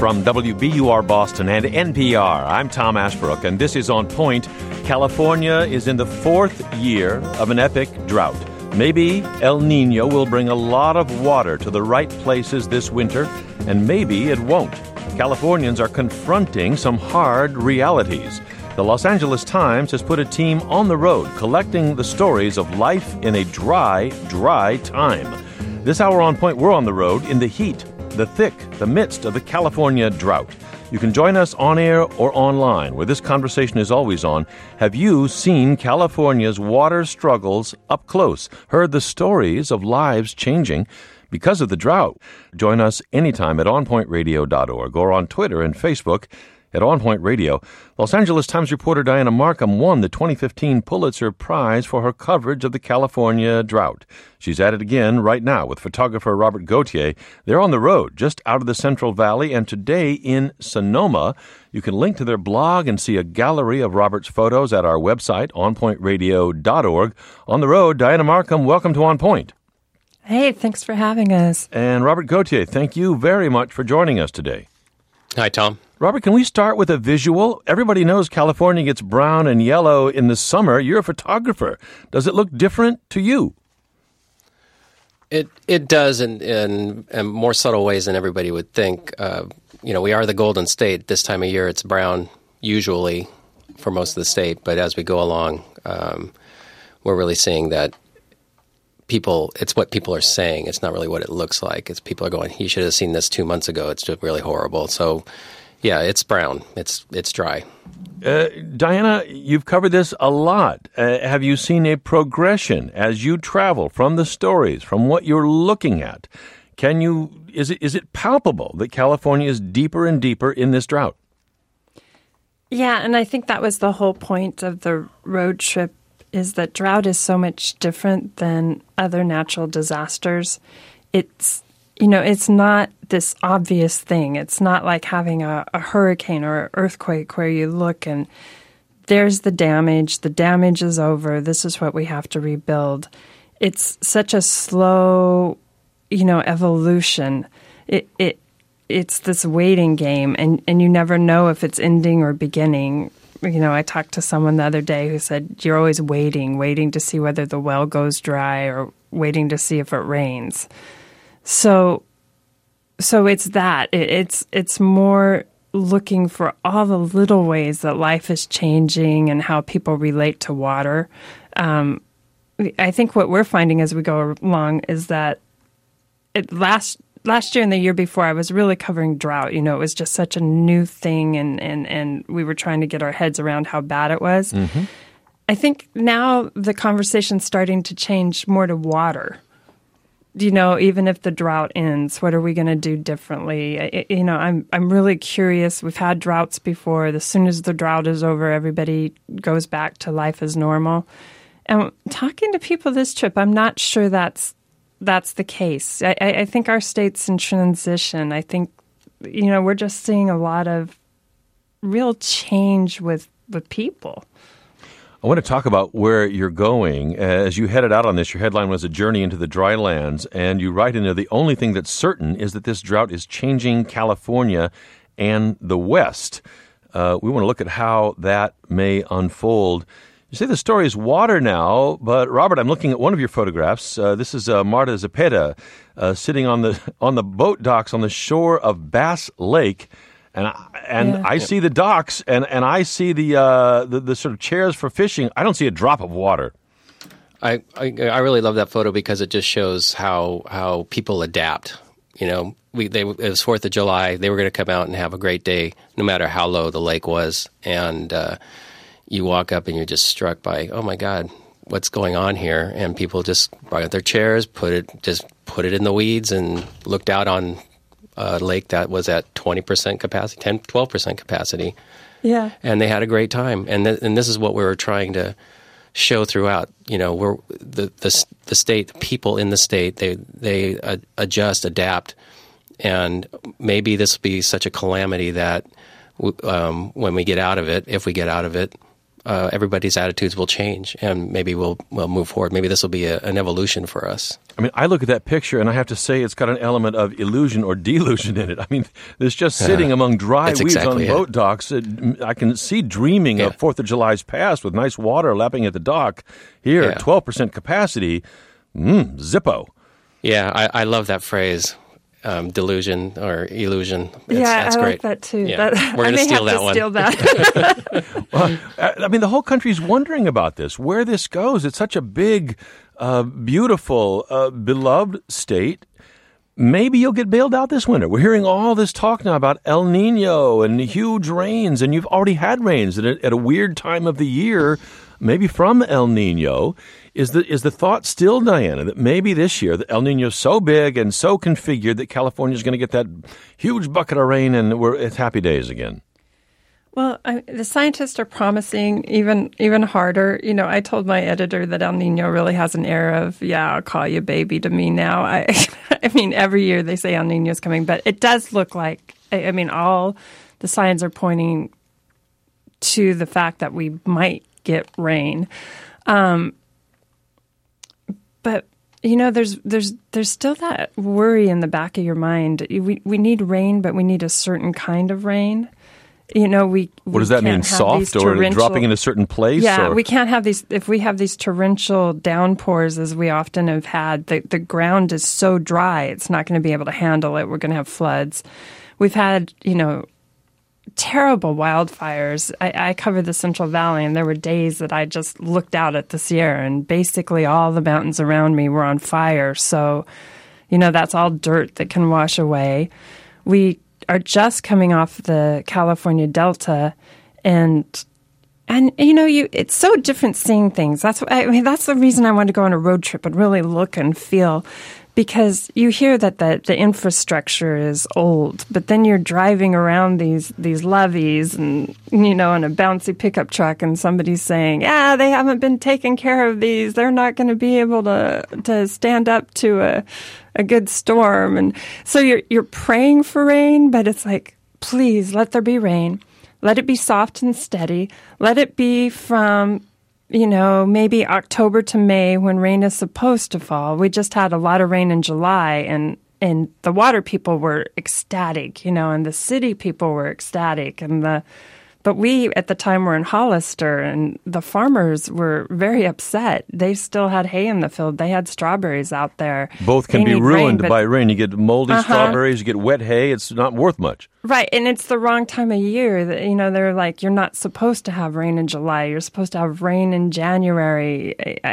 From WBUR Boston and NPR, I'm Tom Ashbrook, and this is On Point. California is in the fourth year of an epic drought. Maybe El Niño will bring a lot of water to the right places this winter, and maybe it won't. Californians are confronting some hard realities. The Los Angeles Times has put a team on the road collecting the stories of life in a dry time. This hour on Point, we're on the road in the heat, the midst of the California drought. You can join us on air or online, where this conversation is always on. Have you seen California's water struggles up close? Heard the stories of lives changing because of the drought? Join us anytime at onpointradio.org or on Twitter and Facebook at On Point Radio. Los Angeles Times reporter Diana Markham won the 2015 Pulitzer Prize for her coverage of the California drought. She's at it again right now with photographer Robert Gauthier. They're on the road just out of the Central Valley, and today in Sonoma. You can link to their blog and see a gallery of Robert's photos at our website, onpointradio.org. On the road, Diana Markham, welcome to On Point. Hey, thanks for having us. And Robert Gauthier, thank you very much for joining us today. Hi, Tom. Robert, can we start with a visual? Everybody knows California gets brown and yellow in the summer. You're a photographer. Does it look different to you? It does in more subtle ways than everybody would think. We are the Golden State. This time of year, it's brown usually for most of the state. But as we go along, we're really seeing that it's what people are saying. It's not really what it looks like. It's people are going, you should have seen this 2 months ago. It's just really horrible. So, yeah, it's brown. It's dry. Diana, you've covered this a lot. Have you seen a progression as you travel from the stories, from what you're looking at? Is it palpable that California is deeper and deeper in this drought? Yeah, and I think that was the whole point of the road trip, is that drought is so much different than other natural disasters. It's not this obvious thing. It's not like having a hurricane or an earthquake where you look and there's the damage. The damage is over. This is what we have to rebuild. It's such a slow, evolution. It's this waiting game, and you never know if it's ending or beginning. I talked to someone the other day who said, you're always waiting to see whether the well goes dry or waiting to see if it rains. So it's that. It's more looking for all the little ways that life is changing and how people relate to water. I think what we're finding as we go along is that last year and the year before, I was really covering drought. It was just such a new thing, and we were trying to get our heads around how bad it was. Mm-hmm. I think now the conversation's starting to change more to water. Even if the drought ends, what are we going to do differently? I'm really curious. We've had droughts before. As soon as the drought is over, everybody goes back to life as normal. And talking to people this trip, I'm not sure that's the case. I think our state's in transition. I think, we're just seeing a lot of real change with the people. I want to talk about where you're going. As you headed out on this, your headline was A Journey into the Dry Lands, and you write in there, the only thing that's certain is that this drought is changing California and the West. We want to look at how that may unfold. You say the story is water now, but Robert, I'm looking at one of your photographs. This is Marta Zepeda sitting on the boat docks on the shore of Bass Lake, and I see the docks, and I see the sort of chairs for fishing. I don't see a drop of water. I really love that photo because it just shows how people adapt. It was 4th of July. They were going to come out and have a great day, no matter how low the lake was, and you walk up and you're just struck by, oh my God, what's going on here? And people just brought out their chairs, put it in the weeds, and looked out on a lake that was at 20% capacity, 12% capacity. Yeah. And they had a great time. And this is what we were trying to show throughout. We're the state, the people in the state, they adjust, adapt, and maybe this will be such a calamity that when we get out of it, if we get out of it, everybody's attitudes will change, and maybe we'll move forward. Maybe this will be an evolution for us. I mean, I look at that picture, and I have to say it's got an element of illusion or delusion in it. I mean, there's just sitting among dry weeds exactly on boat docks. I can see dreaming of 4th of July's past with nice water lapping at the dock. Here, 12% capacity, Zippo. Yeah, I love that phrase. Delusion or illusion. That's great. Like that too. Yeah. We're going to steal that one. Steal that. Well, I mean, the whole country's wondering about this, where this goes. It's such a big, beautiful, beloved state. Maybe you'll get bailed out this winter. We're hearing all this talk now about El Nino and huge rains, and you've already had rains at a weird time of the year, maybe from El Nino. Is the thought still, Diana, that maybe this year the El Nino's so big and so configured that California's going to get that huge bucket of rain and it's happy days again? Well, the scientists are promising even harder. You know, I told my editor that El Nino really has an air of, I'll call you baby to me now. I mean, every year they say El Nino's coming, but it does look like, I mean, all the signs are pointing to the fact that we might get rain. But you know, there's still that worry in the back of your mind. We need rain, but we need a certain kind of rain. You know, what does that mean? Soft or dropping in a certain place? Yeah, or? We can't have these. If we have these torrential downpours, as we often have had, the ground is so dry, it's not going to be able to handle it. We're going to have floods. We've had, terrible wildfires. I covered the Central Valley, and there were days that I just looked out at the Sierra, and basically all the mountains around me were on fire. So, that's all dirt that can wash away. We are just coming off the California Delta, and it's so different seeing things. That's the reason I wanted to go on a road trip and really look and feel. Because you hear that the infrastructure is old, but then you're driving around these levees and, in a bouncy pickup truck, and somebody's saying, they haven't been taking care of these. They're not going to be able to stand up to a good storm. And so you're praying for rain, but it's like, please let there be rain. Let it be soft and steady. Let it be from maybe October to May when rain is supposed to fall. We just had a lot of rain in July, and the water people were ecstatic, and the city people were ecstatic. But we, at the time, were in Hollister, and the farmers were very upset. They still had hay in the field. They had strawberries out there. Both can be ruined by rain. You get moldy strawberries, you get wet hay. It's not worth much. Right, and it's the wrong time of year. They're like, you're not supposed to have rain in July. You're supposed to have rain in January.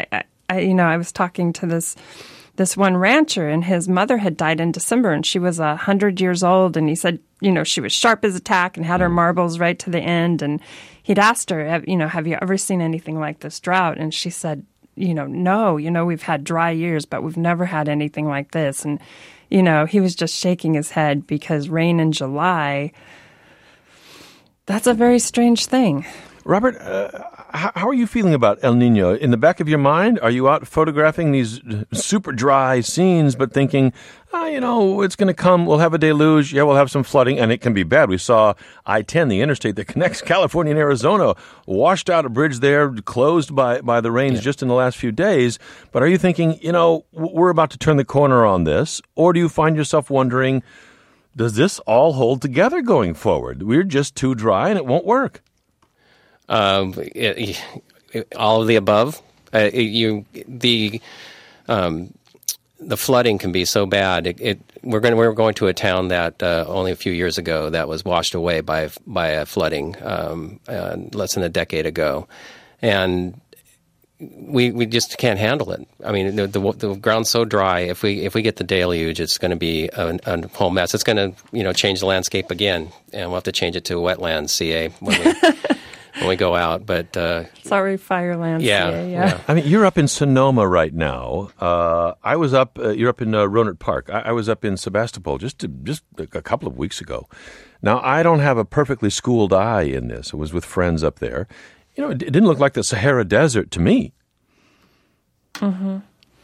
I was talking to this one rancher, and his mother had died in December, and she was 100 years old, and he said, she was sharp as a tack and had her marbles right to the end. And he'd asked her, have you ever seen anything like this drought? And she said, no, we've had dry years, but we've never had anything like this. And, he was just shaking his head because rain in July, that's a very strange thing. Robert, how are you feeling about El Nino? In the back of your mind, are you out photographing these super dry scenes, but thinking, it's going to come, we'll have a deluge, we'll have some flooding, and it can be bad. We saw I-10, the interstate that connects California and Arizona, washed out a bridge there, closed by the rains just in the last few days. But are you thinking, we're about to turn the corner on this? Or do you find yourself wondering, does this all hold together going forward? We're just too dry and it won't work. All of the above. The flooding can be so bad. We were going to a town that only a few years ago that was washed away by a flooding less than a decade ago, and we just can't handle it. I mean, the ground's so dry. If we get the deluge, it's going to be a whole mess. It's going to change the landscape again, and we'll have to change it to wetlands, CA, when we go out. But sorry, Firelands. Yeah. I mean, you're up in Sonoma right now. I was up. You're up in Rohnert Park. I was up in Sebastopol just a couple of weeks ago. Now, I don't have a perfectly schooled eye in this. I was with friends up there. It didn't look like the Sahara Desert to me. Mm-hmm.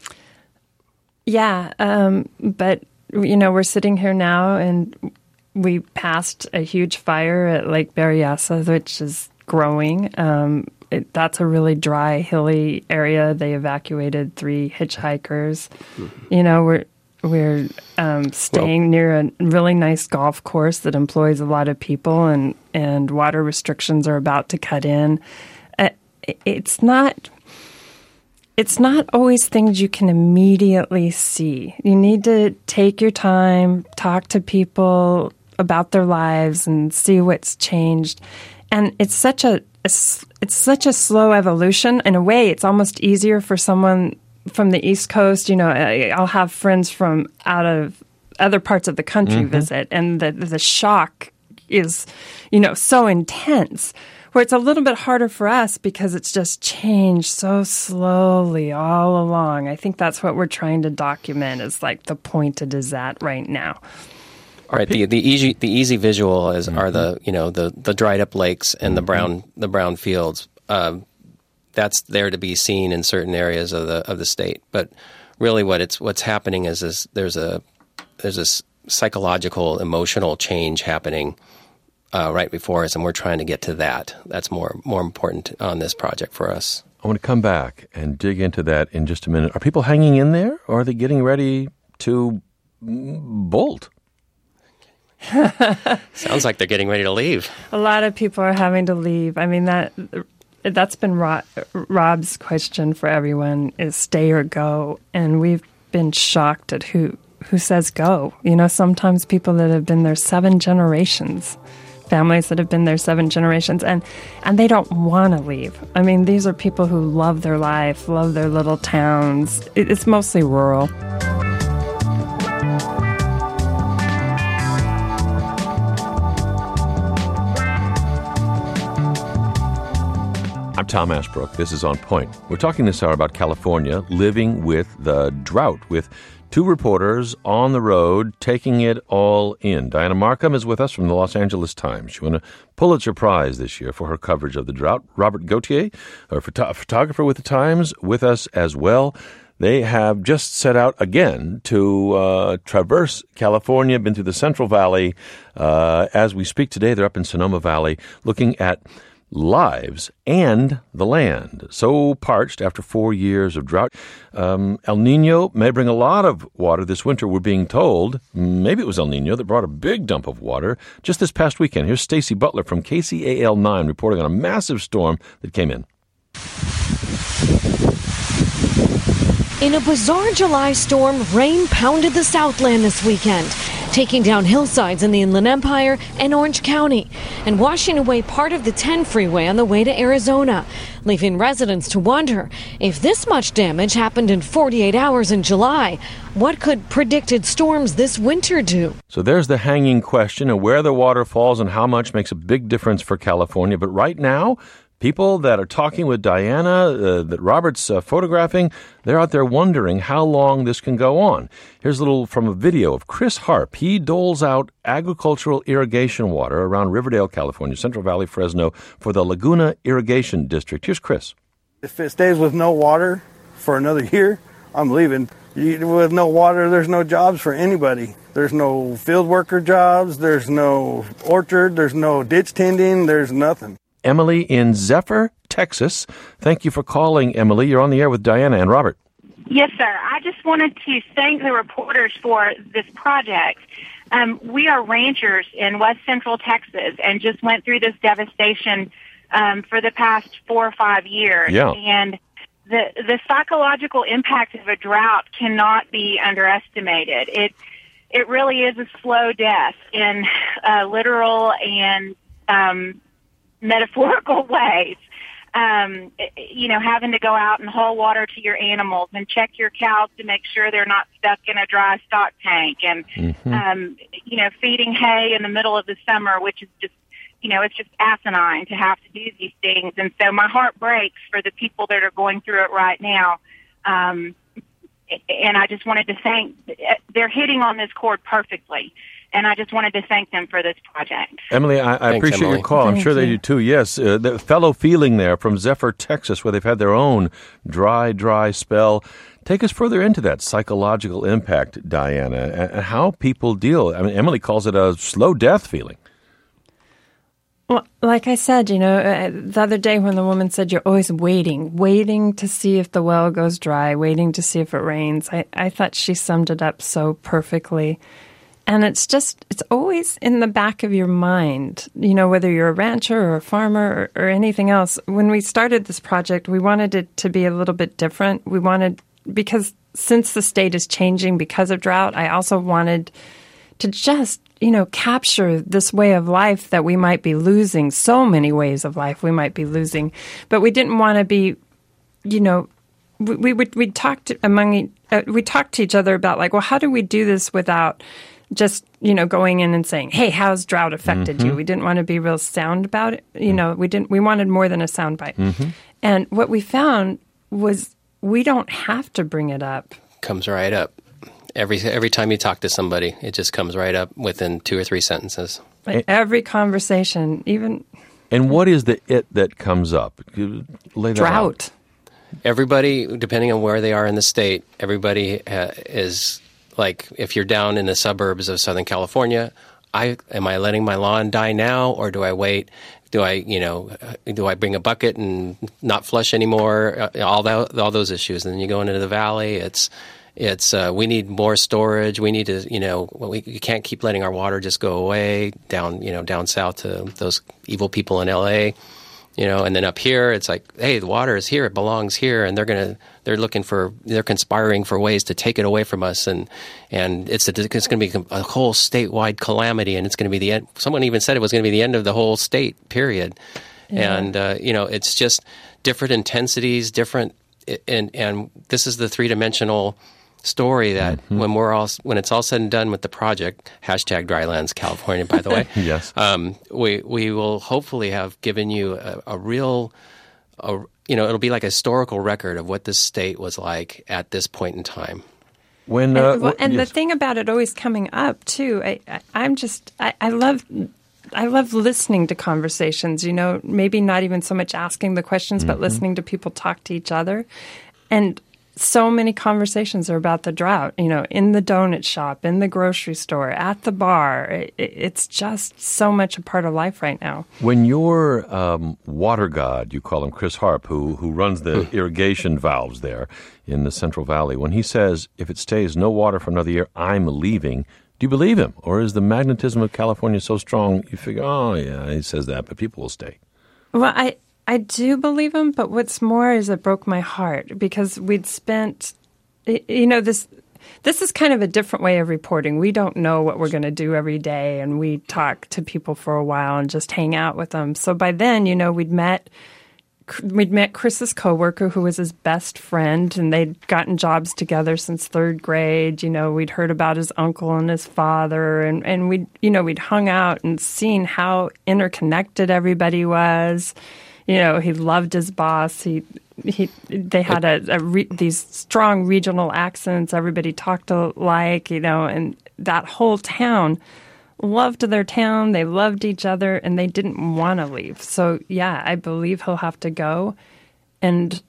Yeah, but we're sitting here now, and we passed a huge fire at Lake Berryessa, which is growing. that's a really dry, hilly area. They evacuated 3 hitchhikers. We're staying near a really nice golf course that employs a lot of people, and water restrictions are about to cut in. It's not always things you can immediately see. You need to take your time, talk to people about their lives, and see what's changed. And it's such a slow evolution. In a way, it's almost easier for someone from the East Coast. I'll have friends from out of other parts of the country visit, and the shock is, so intense. Where it's a little bit harder for us because it's just changed so slowly all along. I think that's what we're trying to document, is like the point it is at right now. All right. The easy visual are the dried up lakes and the brown fields. That's there to be seen in certain areas of the state. But really, what's happening is there's a psychological, emotional change happening right before us, and we're trying to get to that. That's more important on this project for us. I want to come back and dig into that in just a minute. Are people hanging in there, or are they getting ready to bolt? Sounds like they're getting ready to leave. A lot of people are having to leave. I mean, that's been Rob's question for everyone, is stay or go. And we've been shocked at who says go. Sometimes people that have been there 7 generations, families that have been there 7 generations, and they don't want to leave. I mean, these are people who love their life, love their little towns. It's mostly rural. I'm Tom Ashbrook. This is On Point. We're talking this hour about California living with the drought, with 2 reporters on the road taking it all in. Diana Markham is with us from the Los Angeles Times. She won a Pulitzer Prize this year for her coverage of the drought. Robert Gauthier, a photographer with the Times, with us as well. They have just set out again to traverse California, been through the Central Valley. As we speak today, they're up in Sonoma Valley looking at lives and the land, so parched after 4 years of drought. El Nino may bring a lot of water this winter, we're being told. Maybe it was El Nino that brought a big dump of water just this past weekend. Here's Stacey Butler from KCAL9 reporting on a massive storm that came in. In a bizarre July storm, rain pounded the Southland this weekend, taking down hillsides in the Inland Empire and Orange County, and washing away part of the 10 freeway on the way to Arizona, leaving residents to wonder if this much damage happened in 48 hours in July, what could predicted storms this winter do? So there's the hanging question of where the water falls and how much makes a big difference for California. But right now, people that are talking with Diana, that Robert's photographing, they're out there wondering how long this can go on. Here's a little from a video of Chris Harp. He doles out agricultural irrigation water around Riverdale, California, Central Valley, Fresno, for the Laguna Irrigation District. Here's Chris. If it stays with no water for another year, I'm leaving. With no water, there's no jobs for anybody. There's no field worker jobs, there's no orchard, there's no ditch tending, there's nothing. Emily in Zephyr, Texas. Thank you for calling, Emily. You're on the air with Diana and Robert. Yes, sir. I just wanted to thank the reporters for this project. We are ranchers in West Central Texas and just went through this devastation for the past 4 or 5 years. Yeah. And the psychological impact of a drought cannot be underestimated. It really is a slow death in literal and metaphorical ways. Having to go out and haul water to your animals and check your cows to make sure they're not stuck in a dry stock tank, and feeding hay in the middle of the summer, which is just, it's just asinine to have to do these things. And so my heart breaks for the people that are going through it right now. And I just wanted to they're hitting on this chord perfectly. And I just wanted to thank them for this project. Emily, I appreciate Emily. your call. I'm sure they do too. Yes, the fellow feeling there from Zephyr, Texas, where they've had their own dry spell. Take us further into that psychological impact, Diana, and how people deal. I mean, Emily calls it a slow death feeling. Well, like I said, the other day when the woman said you're always waiting to see if the well goes dry, waiting to see if it rains, I thought she summed it up so perfectly. And it's always in the back of your mind, whether you're a rancher or a farmer or anything else. When we started this project, we wanted it to be a little bit different. Because since the state is changing because of drought, I also wanted to just capture this way of life that we might be losing, so many ways of life we might be losing. But we didn't want to be, we talked to each other about like, well, how do we do this without just, going in and saying, hey, how's drought affected you? We didn't want to be real sound about it. We wanted more than a sound bite. And what we found was we don't have to bring it up. Comes right up. Every time you talk to somebody, it just comes right up within 2 or 3 sentences. Every conversation, even. And what is the it that comes up? Lay that drought. out. Everybody, depending on where they are in the state, everybody is like, if you're down in the suburbs of Southern California, am I letting my lawn die now, or do I wait? Do I bring a bucket and not flush anymore? All those issues. And then you go into the valley. It's we need more storage. We need to, you can't keep letting our water just go away down south to those evil people in LA, and then up here it's like, hey, the water is here. It belongs here. And they're conspiring for ways to take it away from us. And it's going to be a whole statewide calamity. And it's going to be the end. Someone even said it was going to be the end of the whole state, period. Yeah. And, it's just different intensities, and this is the 3-dimensional story that when it's all said and done with the project, #Drylands California, by the way. Yes. We will hopefully have given you a real, it'll be like a historical record of what this state was like at this point in time. And the thing about it always coming up too, I love listening to conversations, maybe not even so much asking the questions, but listening to people talk to each other. And so many conversations are about the drought, in the donut shop, in the grocery store, at the bar. It's just so much a part of life right now. When your water god, you call him Chris Harp, who runs the irrigation valves there in the Central Valley, when he says, if it stays no water for another year, I'm leaving, do you believe him? Or is the magnetism of California so strong you figure, oh, yeah, he says that, but people will stay? Well, I do believe him, but what's more is it broke my heart because we'd spent, this is kind of a different way of reporting. We don't know what we're going to do every day, and we talk to people for a while and just hang out with them. So by then, we'd met Chris's coworker who was his best friend, and they'd gotten jobs together since 3rd grade. We'd heard about his uncle and his father, and we'd hung out and seen how interconnected everybody was. He loved his boss. They had these strong regional accents. Everybody talked alike, and that whole town loved their town. They loved each other, and they didn't want to leave. So, yeah, I believe he'll have to go, and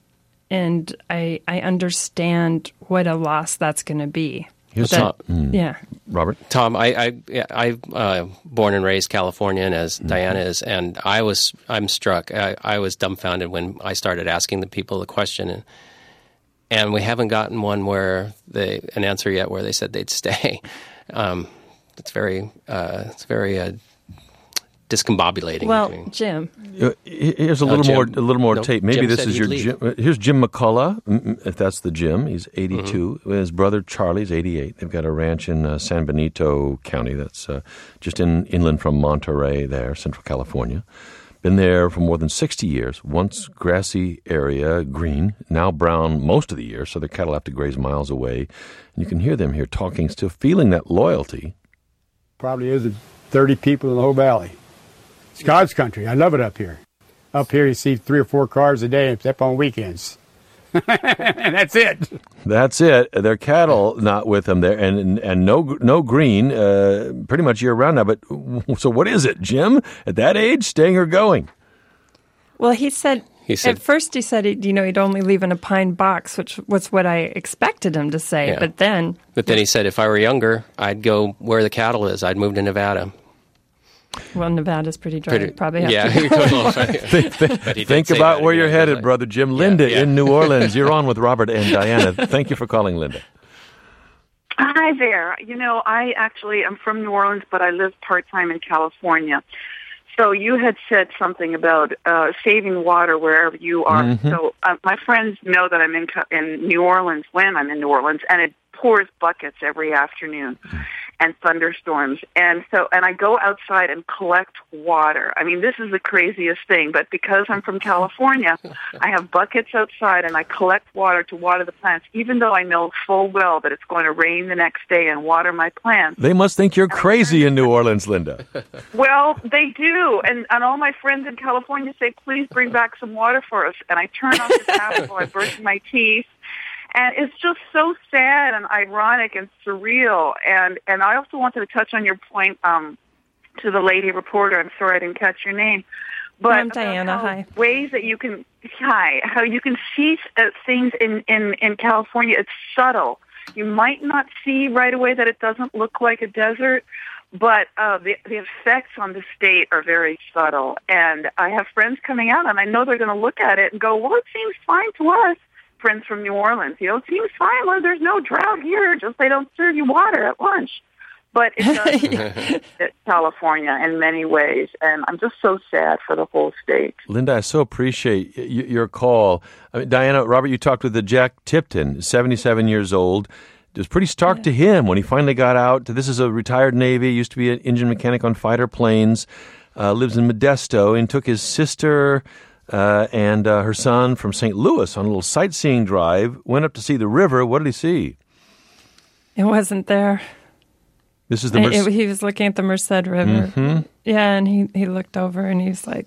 I understand what a loss that's going to be. Yeah, Robert. Tom, I born and raised Californian, as Diana is, and I'm struck. I was dumbfounded when I started asking the people the question, and we haven't gotten one an answer yet where they said they'd stay. It's very discombobulating. Well, Jim, here's a little more tape. Maybe this is your Jim. Here's Jim McCullough, if that's the Jim. He's 82. His brother Charlie's 88. They've got a ranch in San Benito County. That's just inland from Monterey, there, Central California. Been there for more than 60 years. Once grassy area, green, now brown most of the year, so their cattle have to graze miles away. And you can hear them here talking, still feeling that loyalty. Probably is 30 people in the whole valley. It's God's country. I love it up here. Up here you see 3 or 4 cars a day, except on weekends. And that's it. That's it. Their cattle not with them there, and no green, pretty much year round now. But so what is it, Jim? At that age, staying or going? Well, he said at first he'd only leave in a pine box, which was what I expected him to say. Yeah. But then he said if I were younger, I'd go where the cattle is. I'd move to Nevada. Well, Nevada's pretty dry. Probably have yeah. to. Think about where you're headed, Brother Jim. Linda in New Orleans. You're on with Robert and Diana. Thank you for calling, Linda. Hi there. I actually am from New Orleans, but I live part-time in California. So you had said something about saving water wherever you are. Mm-hmm. So my friends know that I'm in New Orleans when I'm in New Orleans, and it pours buckets every afternoon and thunderstorms. And I go outside and collect water. I mean, this is the craziest thing, but because I'm from California, I have buckets outside and I collect water to water the plants, even though I know full well that it's going to rain the next day and water my plants. They must think you're crazy in New Orleans, Linda. Well, they do. And all my friends in California say, please bring back some water for us. And I turn off the tap while I brush my teeth. And it's just so sad and ironic and surreal. And I also wanted to touch on your point to the lady reporter. I'm sorry I didn't catch your name. But I'm Diana. Hi. Ways that you can how you can see things in California. It's subtle. You might not see right away that it doesn't look like a desert, but the effects on the state are very subtle. And I have friends coming out, and I know they're going to look at it and go, well, it seems fine to us. Friends from New Orleans, it seems fine. Well, there's no drought here. Just they don't serve you water at lunch. But it does at California in many ways, and I'm just so sad for the whole state. Linda, I so appreciate your call. I mean, Diana, Robert, you talked with Jack Tipton, 77 years old. It was pretty stark to him when he finally got out. This is a retired Navy, used to be an engine mechanic on fighter planes, lives in Modesto, and took his sister and her son from St. Louis on a little sightseeing drive, went up to see the river. What did he see? It wasn't there. This is the he was looking at the Merced River. Mm-hmm. Yeah, and he looked over and he was like,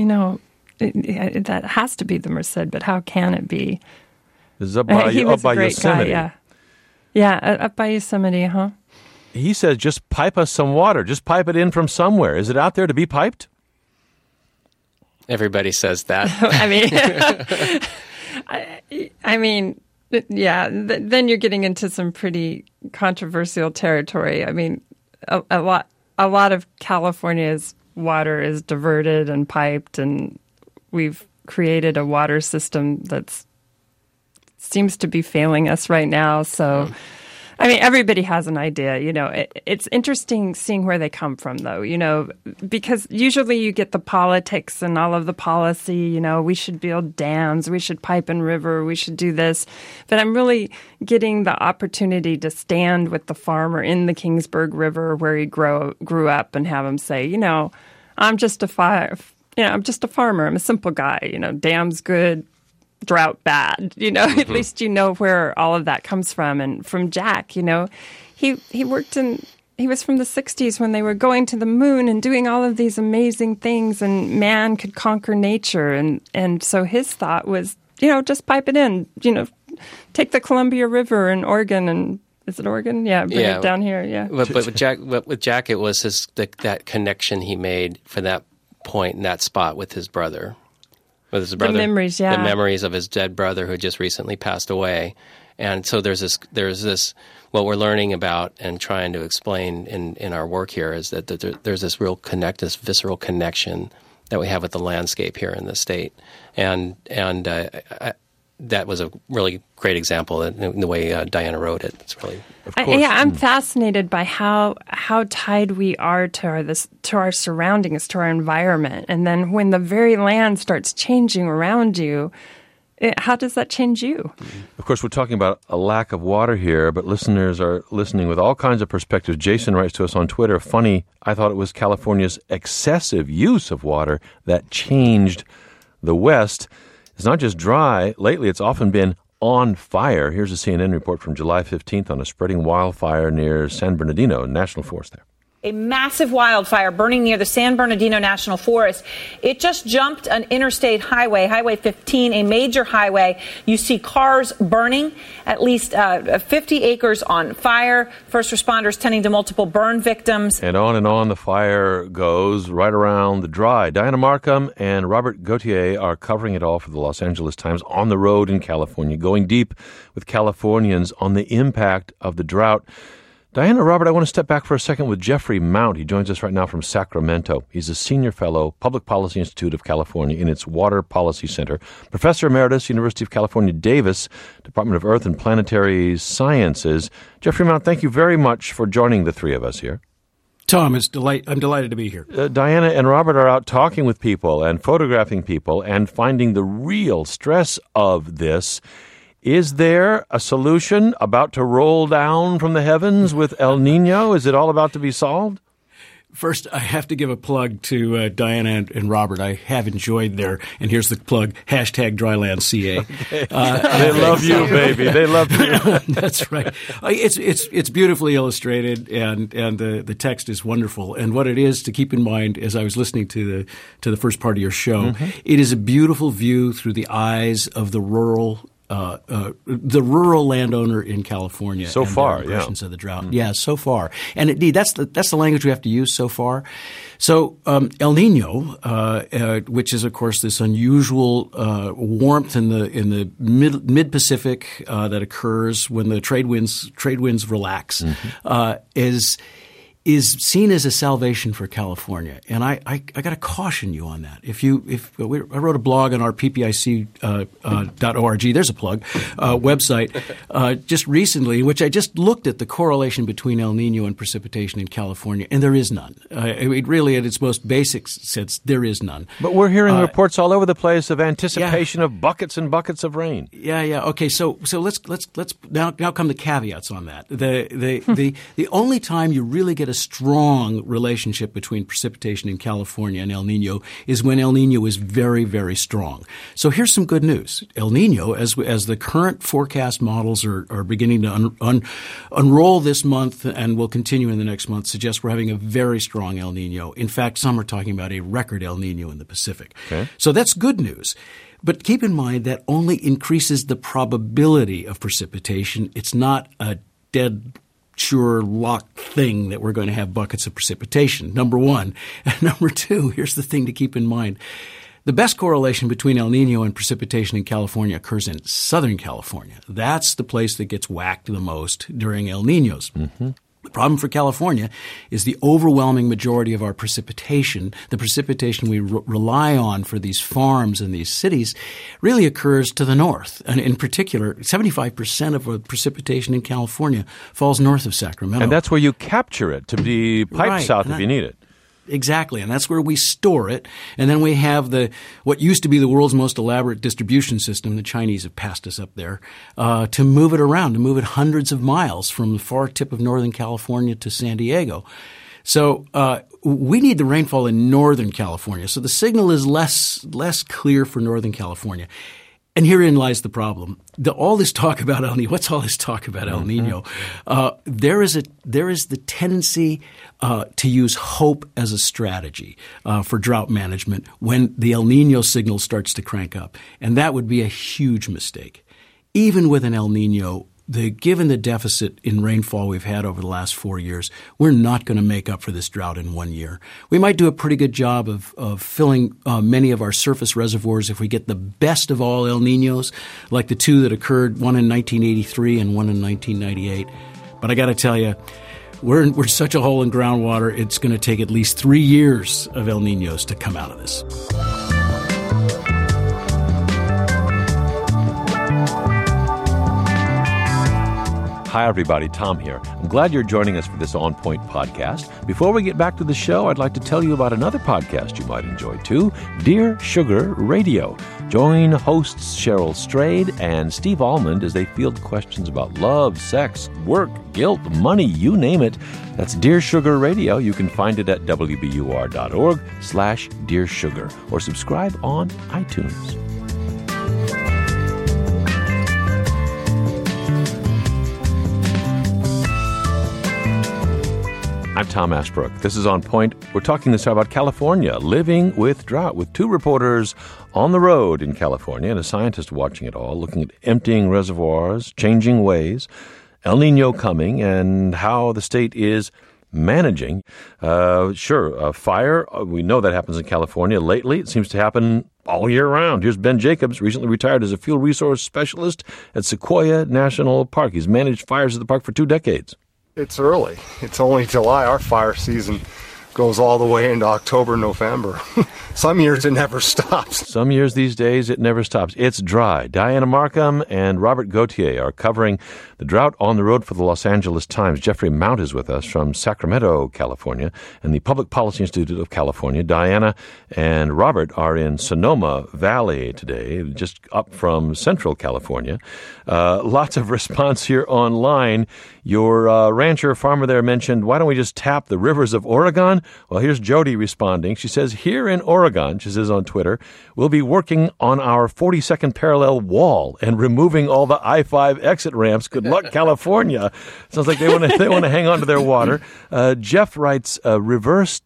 that has to be the Merced, but how can it be? This is up by Yosemite. Guy, yeah, up by Yosemite, huh? He says, just pipe us some water. Just pipe it in from somewhere. Is it out there to be piped? Everybody says that. I mean, yeah. Then you're getting into some pretty controversial territory. I mean, a lot of California's water is diverted and piped, and we've created a water system that seems to be failing us right now. So. I mean, everybody has an idea, It's interesting seeing where they come from, though, because usually you get the politics and all of the policy, we should build dams, we should pipe in river, we should do this. But I'm really getting the opportunity to stand with the farmer in the Kingsburg River where he grew up and have him say, I'm just a farmer. I'm a simple guy, dam's good. Drought bad, Mm-hmm. At least where all of that comes from. And from Jack, he was from the 60s when they were going to the moon and doing all of these amazing things, and man could conquer nature. And so his thought was, just pipe it in, take the Columbia River in Oregon, and is it Oregon? Yeah, bring it down here. Yeah. But with Jack, it was that connection he made for that point in that spot with his brother. With his brother, the memories, yeah. The memories of his dead brother who just recently passed away. And so there's this what we're learning about and trying to explain in our work here is that there's this real this visceral connection that we have with the landscape here in the state. And that was a really great example in the way Diana wrote it. It's really, of course. I'm fascinated by how tied we are to our surroundings, to our environment, and then when the very land starts changing around you, how does that change you? Of course, we're talking about a lack of water here, but listeners are listening with all kinds of perspectives. Jason writes to us on Twitter, funny, I thought it was California's excessive use of water that changed the West. It's not just dry. Lately, it's often been on fire. Here's a CNN report from July 15th on a spreading wildfire near San Bernardino National Forest there. A massive wildfire burning near the San Bernardino National Forest. It just jumped an interstate highway, Highway 15, a major highway. You see cars burning, at least 50 acres on fire. First responders tending to multiple burn victims. And on the fire goes right around the dry. Diana Markham and Robert Gauthier are covering it all for the Los Angeles Times on the road in California, going deep with Californians on the impact of the drought. Diana, Robert, I want to step back for a second with Jeffrey Mount. He joins us right now from Sacramento. He's a senior fellow, Public Policy Institute of California in its Water Policy Center, Professor Emeritus, University of California, Davis, Department of Earth and Planetary Sciences. Jeffrey Mount, thank you very much for joining the three of us here. Tom, I'm delighted to be here. Diana and Robert are out talking with people and photographing people and finding the real stress of this. Is there a solution about to roll down from the heavens with El Nino? Is it all about to be solved? First, I have to give a plug to Diana and Robert. I have enjoyed their, and here's the plug, #DrylandCA. They love you, baby. They love you. That's right. It's beautifully illustrated, and the text is wonderful. And what it is to keep in mind, as I was listening to the first part of your show, it is a beautiful view through the eyes of the rural landowner in California. So and far, their impressions of the drought. Yeah, so far. And indeed, that's the language we have to use, so far. So El Nino, which is of course this unusual warmth in the mid Pacific that occurs when the trade winds relax, is seen as a salvation for California. And I got to caution you on that. I wrote a blog on our PPIC.org, there's a plug, website, just recently, in which I just looked at the correlation between El Nino and precipitation in California, and there is none. Really, at its most basic sense, there is none. But we're hearing reports all over the place of anticipation of buckets and buckets of rain. Yeah. Okay, so let's now come the caveats on that. The only time you really get a strong relationship between precipitation in California and El Nino is when El Nino is very, very strong. So here's some good news. El Nino, as the current forecast models are beginning to unroll this month and will continue in the next month, suggests we're having a very strong El Nino. In fact, some are talking about a record El Nino in the Pacific. Okay. So that's good news. But keep in mind that only increases the probability of precipitation. It's not a dead sure locked thing that we're going to have buckets of precipitation, number one. And number two, here's the thing to keep in mind. The best correlation between El Nino and precipitation in California occurs in Southern California. That's the place that gets whacked the most during El Ninos. The problem for California is the overwhelming majority of our precipitation, the precipitation we rely on for these farms and these cities, really occurs to the north. And in particular, 75% of our precipitation in California falls north of Sacramento. And that's where you capture it to be piped south if you need it. Exactly, and that's where we store it. And then we have what used to be the world's most elaborate distribution system. The Chinese have passed us up there to move it around, to move it hundreds of miles from the far tip of Northern California to San Diego. So we need the rainfall in Northern California. So the signal is less clear for Northern California. And herein lies the problem. All this talk about El Nino. What's all this talk about El Nino? There is the tendency to use hope as a strategy for drought management when the El Nino signal starts to crank up, and that would be a huge mistake. Even with an El Nino, given the deficit in rainfall we've had over the last 4 years, we're not going to make up for this drought in 1 year. We might do a pretty good job of filling many of our surface reservoirs if we get the best of all El Ninos, like the two that occurred, one in 1983 and one in 1998. But I got to tell you, we're such a hole in groundwater, it's going to take at least 3 years of El Ninos to come out of this. Hi, everybody. Tom here. I'm glad you're joining us for this On Point podcast. Before we get back to the show, I'd like to tell you about another podcast you might enjoy, too, Dear Sugar Radio. Join hosts Cheryl Strayed and Steve Almond as they field questions about love, sex, work, guilt, money, you name it. That's Dear Sugar Radio. You can find it at wbur.org/Dear Sugar or subscribe on iTunes. I'm Tom Ashbrook. This is On Point. We're talking this time about California, living with drought, with two reporters on the road in California and a scientist watching it all, looking at emptying reservoirs, changing ways, El Nino coming, and how the state is managing. Fire, we know that happens in California. Lately, it seems to happen all year round. Here's Ben Jacobs, recently retired as a fuel resource specialist at Sequoia National Park. He's managed fires at the park for 2 decades. It's early. It's only July. Our fire season goes all the way into October, November. Some years it never stops. Some years these days it never stops. It's dry. Diana Markham and Robert Gauthier are covering the drought on the road for the Los Angeles Times. Jeffrey Mount is with us from Sacramento, California, and the Public Policy Institute of California. Diana and Robert are in Sonoma Valley today, just up from Central California. Lots of response here online. Your rancher farmer there mentioned, why don't we just tap the rivers of Oregon? Well, here's Jody responding. She says, here in Oregon, she says on Twitter, we'll be working on our 42nd parallel wall and removing all the I-5 exit ramps. Good luck, California. Sounds like they want to hang on to their water. Jeff writes, a reverse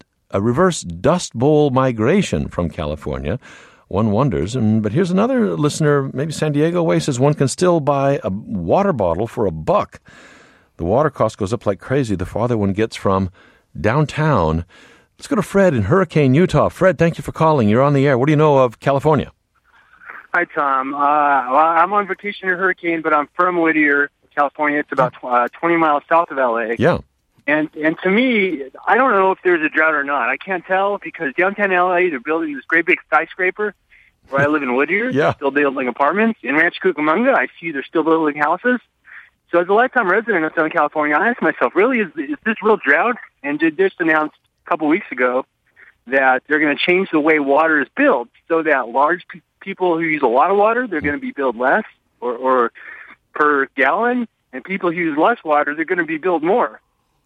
dust bowl migration from California. One wonders. But here's another listener, maybe San Diego way, says one can still buy a water bottle for $1. The water cost goes up like crazy the farther one gets from downtown. Let's go to Fred in Hurricane, Utah. Fred, thank you for calling. You're on the air. What do you know of California? Hi, Tom. I'm on vacation in Hurricane, but I'm from Whittier, California. It's about 20 miles south of L.A. Yeah. And to me, I don't know if there's a drought or not. I can't tell because downtown L.A., they're building this great big skyscraper where I live in Whittier. Yeah. They're still building apartments. In Rancho Cucamonga, I see they're still building houses. So as a lifetime resident of Southern California, I ask myself, really, is this real drought? And they just announced a couple weeks ago that they're going to change the way water is built so that large people who use a lot of water, they're going to be billed less or per gallon, and people who use less water, they're going to be billed more.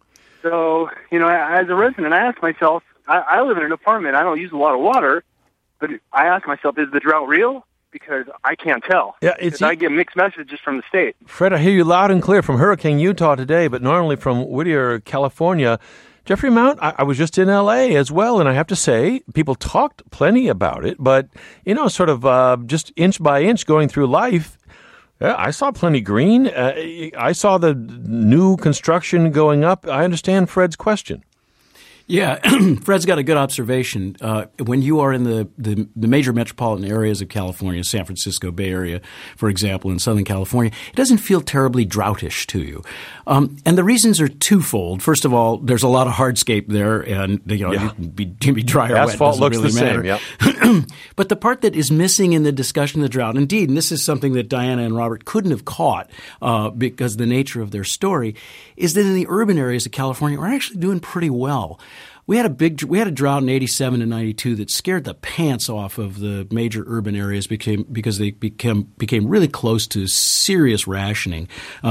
So, as a resident, I ask myself, I live in an apartment. I don't use a lot of water, but I ask myself, is the drought real? Because I can't tell. Yeah, I get mixed messages from the state. Fred, I hear you loud and clear from Hurricane, Utah today, but normally from Whittier, California. Jeffrey Mount, I was just in L.A. as well, and I have to say, people talked plenty about it, but, sort of just inch by inch going through life, I saw plenty green. I saw the new construction going up. I understand Fred's question. Yeah, Fred's got a good observation. When you are in the major metropolitan areas of California, San Francisco Bay Area, for example, in Southern California, it doesn't feel terribly droutish to you. And the reasons are twofold. First of all, there's a lot of hardscape there, and you can be dry or wet. Asphalt looks really the matter. same, yep. But the part that is missing in the discussion of the drought, indeed, and this is something that Diana and Robert couldn't have caught because of the nature of their story, is that in the urban areas of California, we're actually doing pretty well. We had a drought in 87 and 92 that scared the pants off of the major urban areas because they became really close to serious rationing by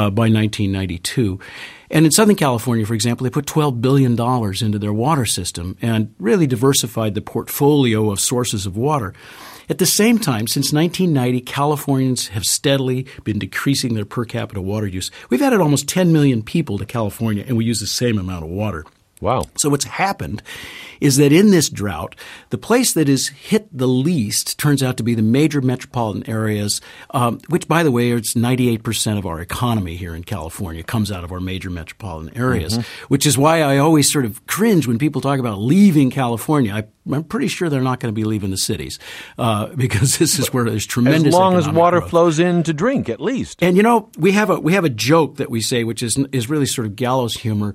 1992. And in Southern California, for example, they put $12 billion into their water system and really diversified the portfolio of sources of water. At the same time, since 1990, Californians have steadily been decreasing their per capita water use. We've added almost 10 million people to California, and we use the same amount of water. Wow. So what's happened is that in this drought, the place that is hit the least turns out to be the major metropolitan areas, which, by the way, it's 98% of our economy here in California comes out of our major metropolitan areas, which is why I always sort of cringe when people talk about leaving California. I'm pretty sure they're not going to be leaving the cities because this is where there's tremendous as long as water growth. Flows in to drink, at least. And we have a joke that we say, which is really sort of gallows humor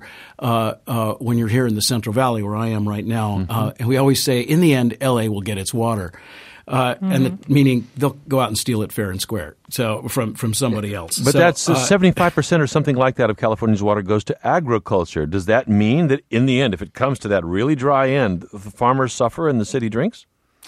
when you're here in the Central Valley where I am right now, and we always say, in the end, L.A. will get its water. And meaning they'll go out and steal it fair and square. So from somebody else. But that's 75% or something like that of California's water goes to agriculture. Does that mean that in the end, if it comes to that really dry end, the farmers suffer and the city drinks?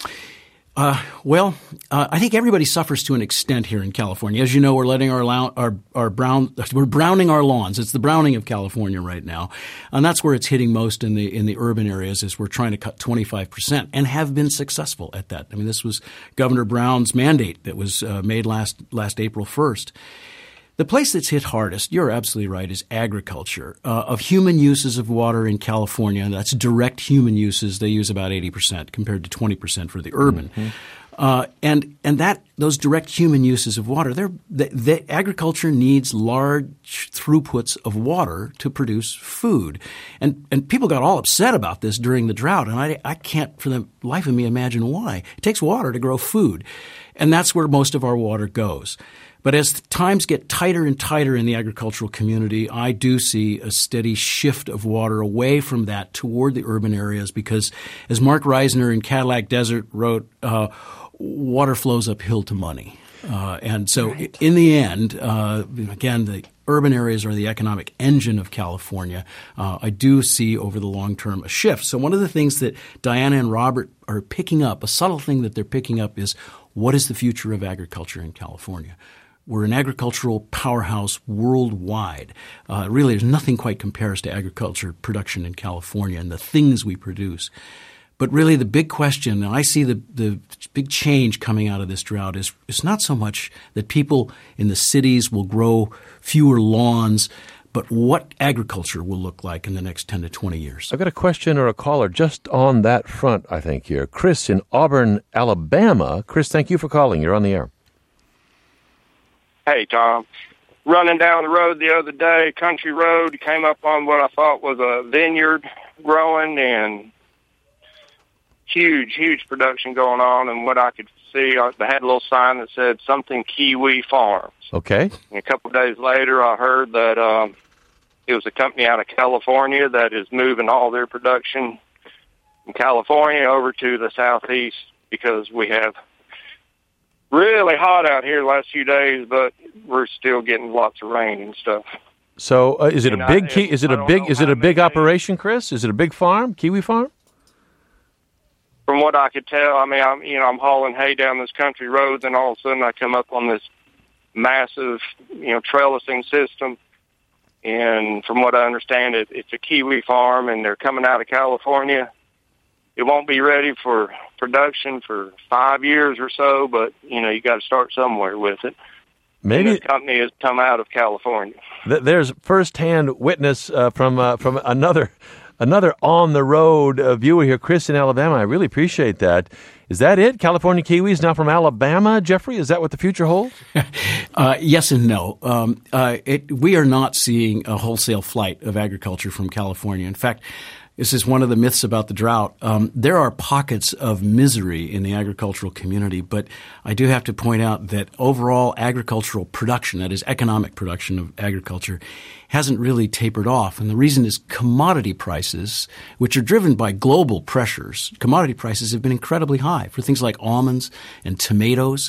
I think everybody suffers to an extent here in California. As you know, we're letting we're browning our lawns. It's the browning of California right now, and that's where it's hitting most in the urban areas. Is we're trying to cut 25% and have been successful at that. I mean, this was Governor Brown's mandate that was made last April 1st. The place that's hit hardest, you're absolutely right, is agriculture. Of human uses of water in California, that's direct human uses, they use about 80% compared to 20% for the urban. And those direct human uses of water, the agriculture needs large throughputs of water to produce food. And people got all upset about this during the drought, and I can't for the life of me imagine why. It takes water to grow food, and that's where most of our water goes. But as times get tighter and tighter in the agricultural community, I do see a steady shift of water away from that toward the urban areas because, as Mark Reisner in Cadillac Desert wrote, water flows uphill to money. And so in the end, again, the urban areas are the economic engine of California. I do see over the long term a shift. So one of the things that Diana and Robert are picking up, a subtle thing that they're picking up is, what is the future of agriculture in California? We're an agricultural powerhouse worldwide. Really, there's nothing quite compares to agriculture production in California and the things we produce. But really the big question, and I see the big change coming out of this drought, is it's not so much that people in the cities will grow fewer lawns, but what agriculture will look like in the next 10 to 20 years. I've got a question or a caller just on that front, I think, here. Chris in Auburn, Alabama. Chris, thank you for calling. You're on the air. Hey, Tom. Running down the road the other day, country road, came up on what I thought was a vineyard growing and huge production going on. And what I could see, they had a little sign that said something Kiwi Farms. Okay. And a couple of days later, I heard that it was a company out of California that is moving all their production from California over to the southeast because we have really hot out here the last few days, but we're still getting lots of rain and stuff. So, is it a big operation, Chris? Is it a big farm, Kiwi farm? From what I could tell, I mean, I'm hauling hay down this country road, and all of a sudden I come up on this massive, trellising system. And from what I understand, it's a Kiwi farm, and they're coming out of California. It won't be ready for production for 5 years or so, but, you got to start somewhere with it. Maybe and this company has come out of California. There's firsthand witness from another on-the-road viewer here, Chris in Alabama. I really appreciate that. Is that it? California kiwis now from Alabama, Jeffrey? Is that what the future holds? Yes and no. We are not seeing a wholesale flight of agriculture from California. In fact, this is one of the myths about the drought. There are pockets of misery in the agricultural community, but I do have to point out that overall agricultural production, that is economic production of agriculture, hasn't really tapered off. And the reason is commodity prices, which are driven by global pressures. Commodity prices have been incredibly high for things like almonds and tomatoes,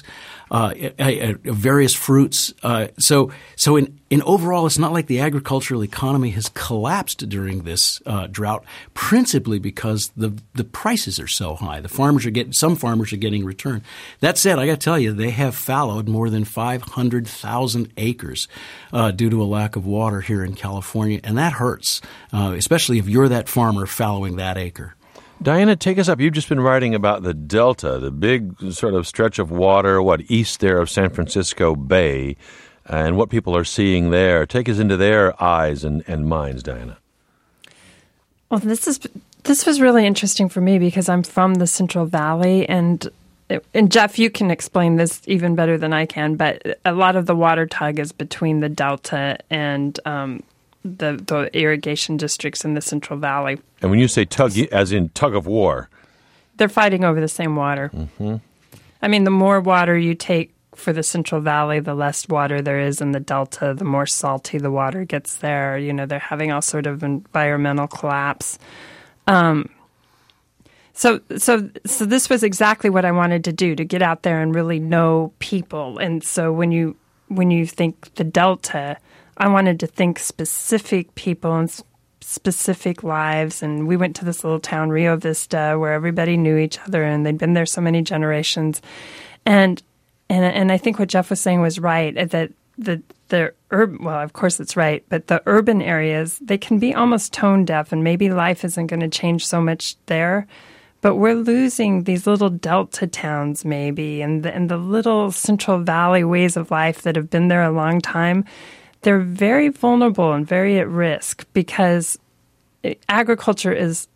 various fruits. So in overall, it's not like the agricultural economy has collapsed during this drought, principally because the prices are so high. Some farmers are getting return. That said, I got to tell you, they have fallowed more than 500,000 acres due to a lack of water here in California, and that hurts, especially if you're that farmer fallowing that acre. Diana, take us up. You've just been writing about the Delta, the big sort of stretch of water, east there of San Francisco Bay, and what people are seeing there. Take us into their eyes and minds, Diana. Well, this was really interesting for me because I'm from the Central Valley, and Jeff, you can explain this even better than I can, but a lot of the water tug is between the Delta and the irrigation districts in the Central Valley. And when you say tug, as in tug of war? They're fighting over the same water. Mm-hmm. I mean, the more water you take for the Central Valley, the less water there is in the Delta, the more salty the water gets there. They're having all sort of environmental collapse. So this was exactly what I wanted to do, to get out there and really know people. And so when you think the Delta, I wanted to think specific people and specific lives. And we went to this little town, Rio Vista, where everybody knew each other and they'd been there so many generations. And I think what Jeff was saying was right, that the urban, well, of course it's right, but the urban areas, they can be almost tone deaf, and maybe life isn't going to change so much there. But we're losing these little Delta towns maybe, and the little Central Valley ways of life that have been there a long time. They're very vulnerable and very at risk because agriculture is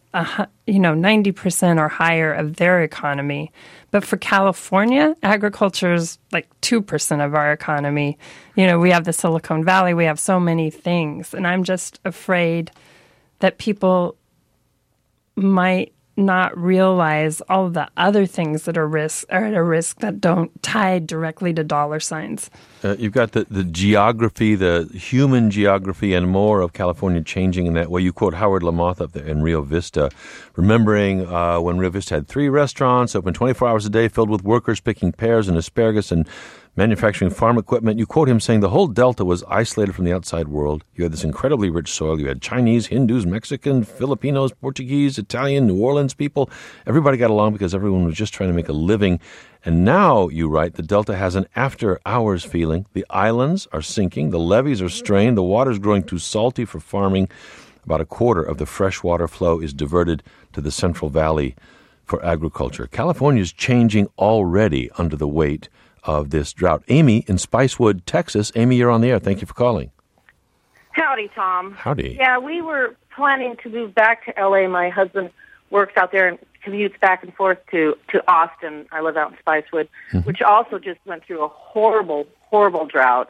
90% or higher of their economy. But for California, agriculture is like 2% of our economy. We have the Silicon Valley, we have so many things. And I'm just afraid that people might not realize all of the other things that are at a risk that don't tie directly to dollar signs. You've got the geography, the human geography and more of California changing in that way. You quote Howard Lamothe up there in Rio Vista, remembering when Rio Vista had 3 restaurants open 24 hours a day filled with workers picking pears and asparagus and manufacturing farm equipment. You quote him saying the whole Delta was isolated from the outside world. You had this incredibly rich soil. You had Chinese, Hindus, Mexican, Filipinos, Portuguese, Italian, New Orleans people. Everybody got along because everyone was just trying to make a living. And now, you write, the Delta has an after-hours feeling. The islands are sinking. The levees are strained. The water's growing too salty for farming. About a quarter of the freshwater flow is diverted to the Central Valley for agriculture. California's changing already under the weight of this drought. Amy in Spicewood, Texas. Amy, you're on the air. Thank you for calling. Howdy, Tom. Howdy. Yeah, we were planning to move back to L.A. My husband works out there and commutes back and forth to Austin. I live out in Spicewood, which also just went through a horrible, horrible drought.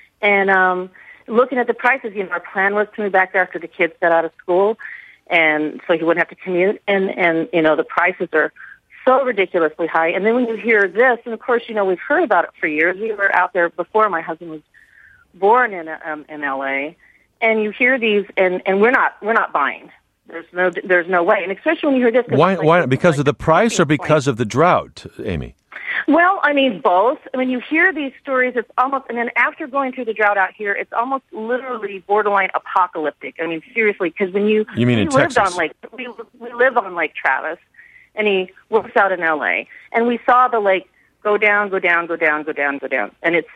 And looking at the prices, our plan was to move back there after the kids got out of school, and so he wouldn't have to commute. And the prices are so ridiculously high. And then when you hear this, and of course, we've heard about it for years. We were out there before my husband was born in L.A. And you hear these, and we're not buying. There's no way. And especially when you hear this. Why? Because of the price or because of the drought, Amy? Well, both. When you hear these stories, it's almost, and then after going through the drought out here, it's almost literally borderline apocalyptic. Seriously, because when you mean in Texas? We live on Lake Travis, and he works out in L.A. And we saw the lake go down, go down, go down, go down, go down,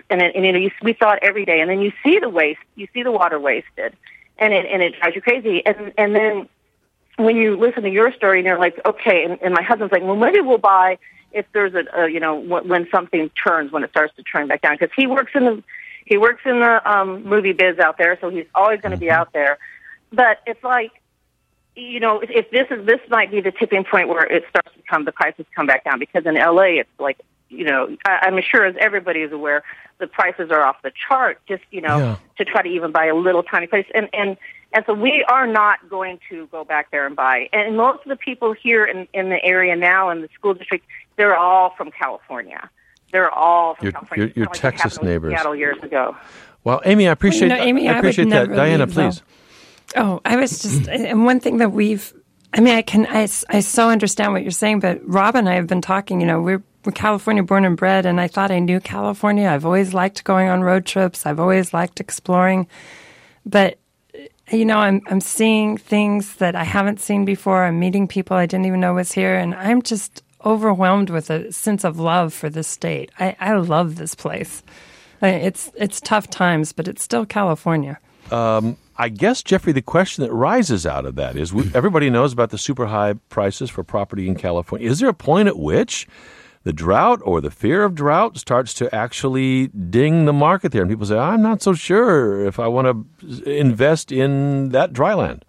we saw it every day. And then you see the waste, you see the water wasted, and it drives you crazy. And then when you listen to your story, and you're like, okay, and my husband's like, well, maybe we'll buy if there's when something turns, when it starts to turn back down, because he works in the movie biz out there, so he's always going to be out there. But it's like, if this might be the tipping point where it starts to the prices come back down, because in LA it's like, I'm sure as everybody is aware, the prices are off the chart just, to try to even buy a little tiny place. And so we are not going to go back there and buy. And most of the people here in the area now in the school district, they're all from California. They're all from California. Your Texas neighbors. Seattle years ago. Well, Amy, I appreciate Amy, I appreciate that. Diana, please. Oh, I was just, and one thing that I so understand what you're saying, but Rob and I have been talking, we're California born and bred, and I thought I knew California. I've always liked going on road trips. I've always liked exploring. But, I'm seeing things that I haven't seen before. I'm meeting people I didn't even know was here, and I'm just overwhelmed with a sense of love for this state. I love this place. It's tough times, but it's still California. I guess, Jeffrey, the question that rises out of that is, everybody knows about the super high prices for property in California. Is there a point at which the drought or the fear of drought starts to actually ding the market there? And people say, I'm not so sure if I want to invest in that dry land.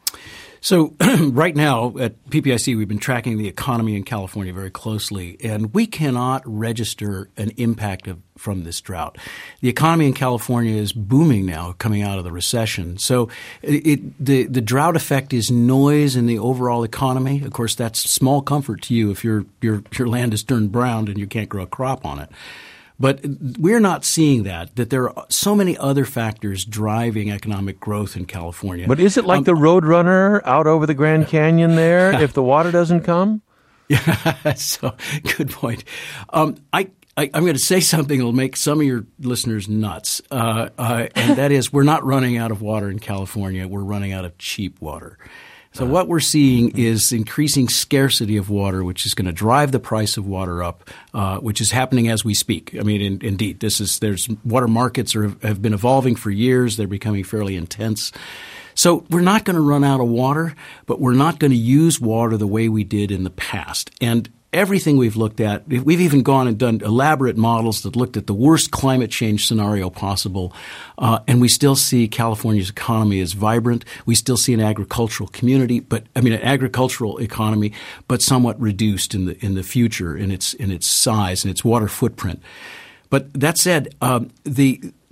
So right now at PPIC, we've been tracking the economy in California very closely, and we cannot register an impact from this drought. The economy in California is booming now, coming out of the recession. So the drought effect is noise in the overall economy. Of course, that's small comfort to you if your land is turned brown and you can't grow a crop on it. But we're not seeing that there are so many other factors driving economic growth in California. But is it like the Roadrunner out over the Grand Canyon there if the water doesn't come? Yeah, so good point. I'm going to say something that will make some of your listeners nuts, and that is we're not running out of water in California. We're running out of cheap water. So what we're seeing is increasing scarcity of water, which is going to drive the price of water up, which is happening as we speak. Indeed, there's water markets have been evolving for years. They're becoming fairly intense. So we're not going to run out of water, but we're not going to use water the way we did in the past. And everything we've looked at, we've even gone and done elaborate models that looked at the worst climate change scenario possible, and we still see California's economy as vibrant. We still see an agricultural community, an agricultural economy, but somewhat reduced in the future in its size and its water footprint. But that said, the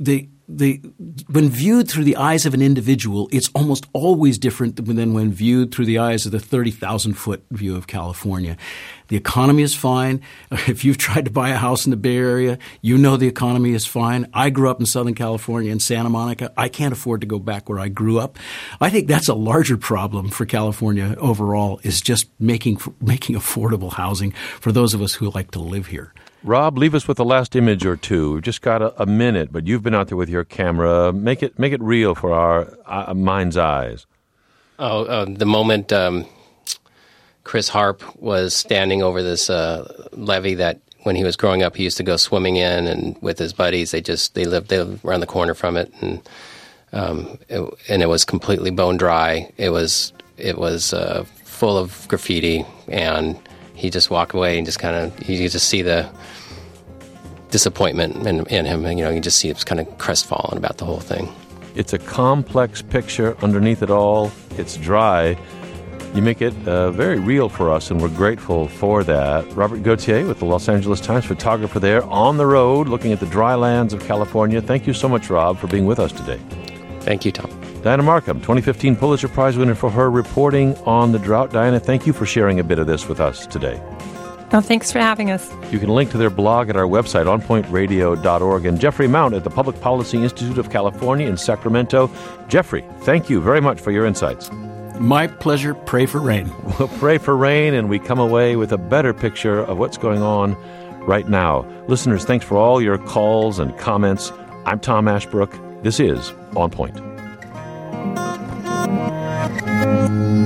when viewed through the eyes of an individual, it's almost always different than when viewed through the eyes of the 30,000-foot view of California. The economy is fine. If you've tried to buy a house in the Bay Area, you know the economy is fine. I grew up in Southern California in Santa Monica. I can't afford to go back where I grew up. I think that's a larger problem for California overall, is just making affordable housing for those of us who like to live here. Rob, leave us with the last image or two. We've just got a minute, but you've been out there with your camera. Make it real for our mind's eyes. The moment Chris Harp was standing over this levee that when he was growing up he used to go swimming in, and with his buddies they lived around the corner from it, and it was completely bone dry. It was full of graffiti, and he just walked away and just you could just see the disappointment in him. And, you just see it's kind of crestfallen about the whole thing. It's a complex picture underneath it all. It's dry. You make it very real for us, and we're grateful for that. Robert Gauthier with the Los Angeles Times, photographer there, on the road, looking at the dry lands of California. Thank you so much, Rob, for being with us today. Thank you, Tom. Diana Markham, 2015 Pulitzer Prize winner for her reporting on the drought. Diana, thank you for sharing a bit of this with us today. Oh, thanks for having us. You can link to their blog at our website, onpointradio.org. And Jeffrey Mount at the Public Policy Institute of California in Sacramento. Jeffrey, thank you very much for your insights. My pleasure. Pray for rain. We'll pray for rain, and we come away with a better picture of what's going on right now. Listeners, thanks for all your calls and comments. I'm Tom Ashbrook. This is On Point.